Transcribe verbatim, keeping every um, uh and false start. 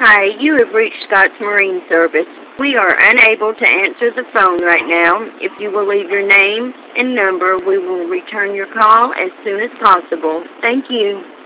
Hi, you have reached Scott's Marine Service. We are unable to answer the phone right now. If you will leave your name and number, we will return your call as soon as possible. Thank you.